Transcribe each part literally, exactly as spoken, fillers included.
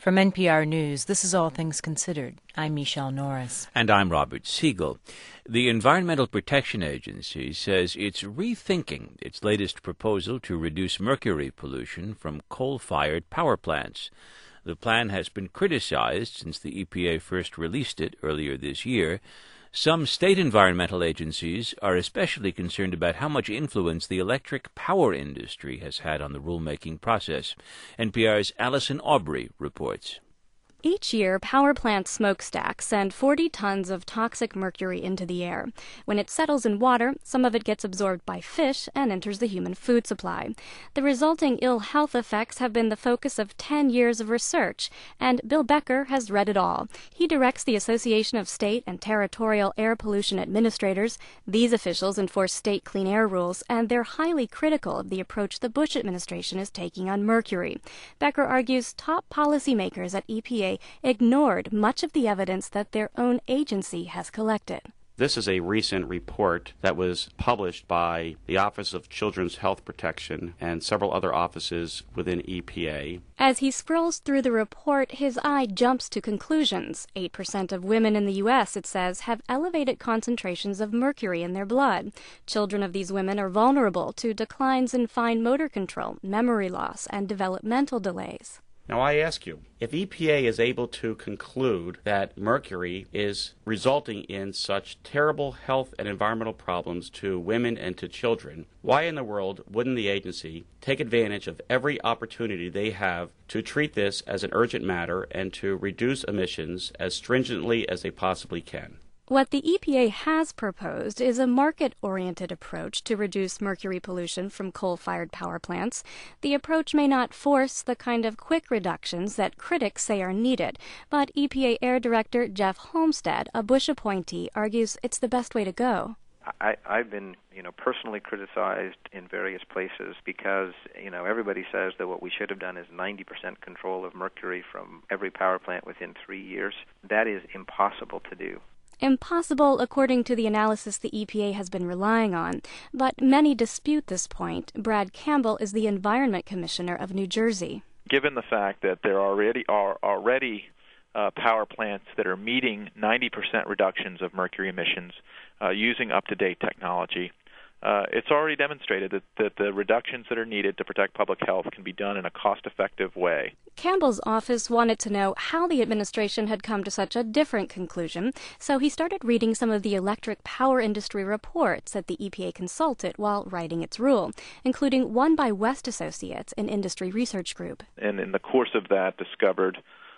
From N P R News, this is All Things Considered. I'm Michelle Norris. And I'm Robert Siegel. The Environmental Protection Agency says it's rethinking its latest proposal to reduce mercury pollution from coal-fired power plants. The plan has been criticized since the E P A first released it earlier this year. Some state environmental agencies are especially concerned about how much influence the electric power industry has had on the rulemaking process. N P R's Allison Aubrey reports. Each year, power plant smokestacks send forty tons of toxic mercury into the air. When it settles in water, some of it gets absorbed by fish and enters the human food supply. The resulting ill health effects have been the focus of ten years of research, and Bill Becker has read it all. He directs the Association of State and Territorial Air Pollution Administrators. These officials enforce state clean air rules, and they're highly critical of the approach the Bush administration is taking on mercury. Becker argues top policymakers at E P A ignored much of the evidence that their own agency has collected. This is a recent report that was published by the Office of Children's Health Protection and several other offices within E P A. As he scrolls through the report, his eye jumps to conclusions. eight percent of women in the U S, it says, have elevated concentrations of mercury in their blood. Children of these women are vulnerable to declines in fine motor control, memory loss, and developmental delays. Now I ask you, if E P A is able to conclude that mercury is resulting in such terrible health and environmental problems to women and to children, why in the world wouldn't the agency take advantage of every opportunity they have to treat this as an urgent matter and to reduce emissions as stringently as they possibly can? What the E P A has proposed is a market-oriented approach to reduce mercury pollution from coal-fired power plants. The approach may not force the kind of quick reductions that critics say are needed, but E P A Air Director Jeff Homestead, a Bush appointee, argues it's the best way to go. I, I've been, you know, personally criticized in various places because, you know, everybody says that what we should have done is ninety percent control of mercury from every power plant within three years. That is impossible to do. Impossible, according to the analysis the E P A has been relying on. But many dispute this point. Brad Campbell is the Environment Commissioner of New Jersey. Given the fact that there already are already uh, power plants that are meeting ninety percent reductions of mercury emissions uh, using up-to-date technology, Uh, it's already demonstrated that, that the reductions that are needed to protect public health can be done in a cost-effective way. Campbell's office wanted to know how the administration had come to such a different conclusion, so he started reading some of the electric power industry reports that the E P A consulted while writing its rule, including one by West Associates, an industry research group. And in the course of that, discovered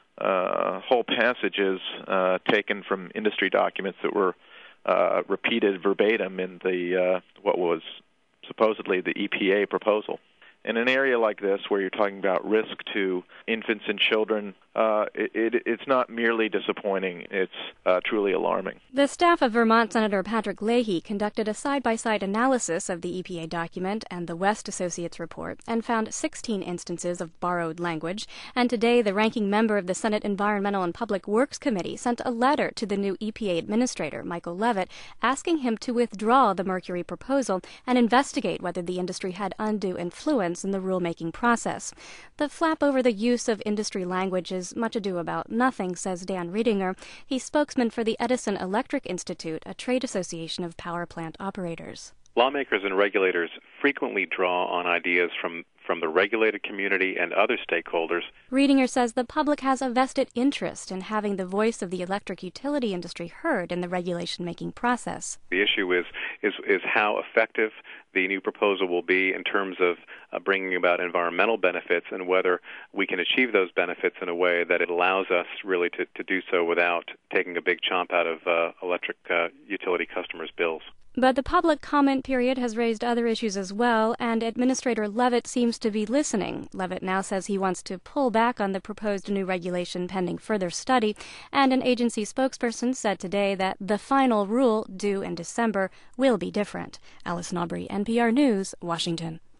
uh, whole passages uh, taken from industry documents that were Uh, repeated verbatim in the uh, what was supposedly the E P A proposal. In an area like this, where you're talking about risk to infants and children, uh, it, it, it's not merely disappointing, it's uh, truly alarming. The staff of Vermont Senator Patrick Leahy conducted a side-by-side analysis of the E P A document and the West Associates report and found sixteen instances of borrowed language. And today, the ranking member of the Senate Environmental and Public Works Committee sent a letter to the new E P A administrator, Michael Levitt, asking him to withdraw the mercury proposal and investigate whether the industry had undue influence in the rulemaking process. The flap over the use of industry language is much ado about nothing, says Dan Riedinger. He's spokesman for the Edison Electric Institute, a trade association of power plant operators. Lawmakers and regulators frequently draw on ideas from from the regulated community and other stakeholders. Riedinger says the public has a vested interest in having the voice of the electric utility industry heard in the regulation-making process. The issue is, is, is how effective the new proposal will be in terms of uh, bringing about environmental benefits and whether we can achieve those benefits in a way that it allows us really to, to do so without taking a big chomp out of uh, electric uh, utility customers' bills. But the public comment period has raised other issues as well, and Administrator Levitt seems to be listening. Levitt now says he wants to pull back on the proposed new regulation pending further study, and an agency spokesperson said today that the final rule, due in December, will be different. Allison Aubrey, N P R News, Washington.